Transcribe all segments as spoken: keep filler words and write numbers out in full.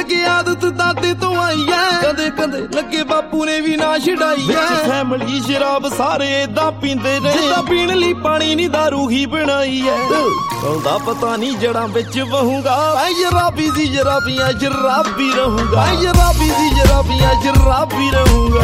लगे आदत दादे तो आई है, कदे कदे लगे बापू ने भी ना छड़ाई है। फैमिली शराब सारे इदा पींदे ने, जिदा पीण लई पानी नहीं दारू ही बनाई है। आउंदा पता नहीं जड़ा बिच बहूंगा, मैं जराबी दी जराबियां जराबी रहूंगा, मैं जराबी दी जराबियां जराबी रहूंगा।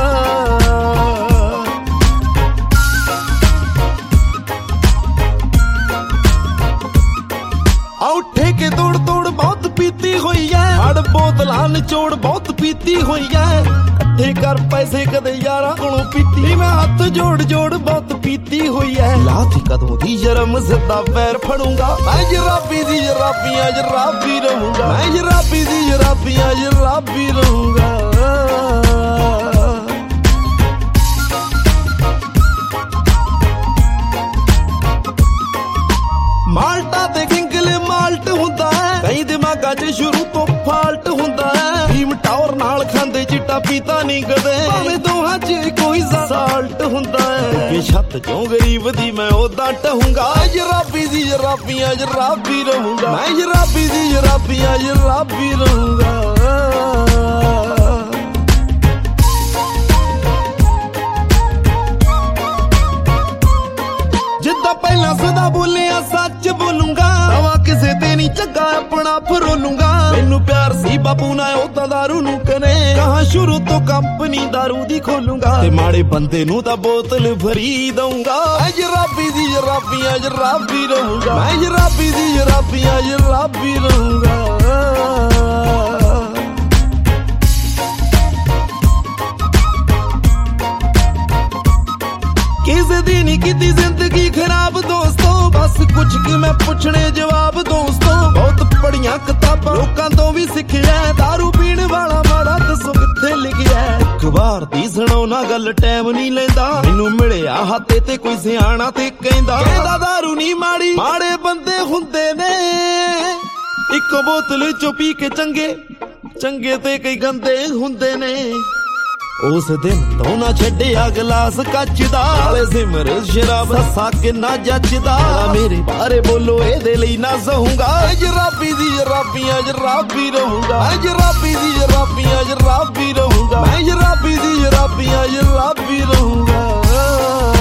उठे के तोड़ तोड़ बहुत पीती हुई है, हड़ बोतलां निचोड़ बहुत पीती हुई है। कट्ठे कर पैसे कदे यारा कोलों पीती, मैं हाथ जोड़ जोड़ बहुत पीती हुई है। लाथी कदों दी शर्म सिद्धा पैर फड़ूंगा, मैं जराबी दी जराबियां जराबी रहूंगा, मैं जराबी दी जराबियां जराबी रहूंगा। माल्टा ते किंगले माल्ट हुंदा है, कई दिमागा च शुरू तो फाल्ट हुंदा है। भीम टावर नाल खांदे चिट्टा पीता नहीं कदे, भावें दोहां च कोई साल्ट हुंदा है। कि छत चों गरीब दी मैं ओदा टहूंगा, जराबी दी जराबियां जराबी रहूंगा, मैं जराबी दी जराबियां जराबी रहूंगा। जिद्दां पहला सदा बोलिया सच बोलूंगा, नवा किसे ते नहीं चंगा अपना फरोलूंगा। मैनू प्यार सी बापू ना ओदा दारू नू कने, कहां शुरू तो कंपनी दारू दी खोलूंगा। ते माड़े बंदे नू दा बोतल भरी दूंगा, मैं जराबी दी जराबियां जराबी रहूंगा, मैं जराबी दी जराबियां जराबी रहूंगा। किसे दी नहीं कीती जिंदगी खराब दोस्तों, बस कुछ कि मैं पुछने जवाब दोस्तों। बहुत पढ़ियां किताबां लोकां तो भी सिखिया, दारू पीण वाला माड़ा दसो कित्थे लिखिया। अखबार दी सुणाउणा गल टाइम नहीं लैंदा, मैनू मिलिया हाथे ते कोई सियाणा ते कहंदा, कहंदा दारू नहीं माड़ी माड़े बंदे हुंदे ने। इक बोतल चों पी के चंगे चंगे ते कई गंदे हुंदे ने। उस दिन तो ना छड्डिया गिलास कच दा, नाले सिमर शराब हसा के ना जचदा। मेरे बारे बोलो एदे लई ना सहूंगा, जराबी दी जराबियां जराबी रहूंगा, मैं जराबी दी जराबियां जराबी रहूंगा, मैं जराबी दी जराबियां जराबी रहूंगा।